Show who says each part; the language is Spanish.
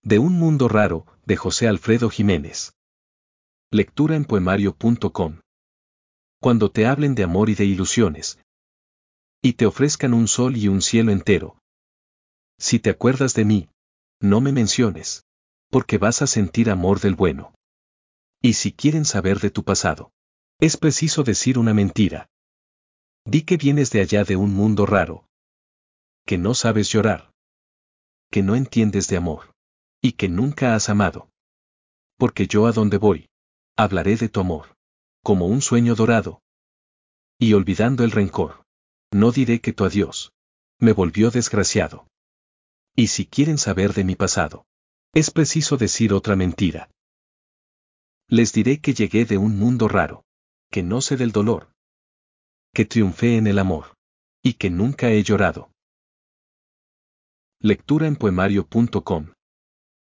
Speaker 1: De un mundo raro, de José Alfredo Jiménez. Lectura en poemario.com. Cuando te hablen de amor y de ilusiones, y te ofrezcan un sol y un cielo entero, si te acuerdas de mí, no me menciones, porque vas a sentir amor del bueno. Y si quieren saber de tu pasado, es preciso decir una mentira. Di que vienes de allá de un mundo raro, que no sabes llorar, que no entiendes de amor, y que nunca has amado. Porque yo a donde voy, hablaré de tu amor, como un sueño dorado. Y olvidando el rencor, no diré que tu adiós me volvió desgraciado. Y si quieren saber de mi pasado, es preciso decir otra mentira. Les diré que llegué de un mundo raro, que no sé del dolor, que triunfé en el amor, y que nunca he llorado. Lectura en poemario.com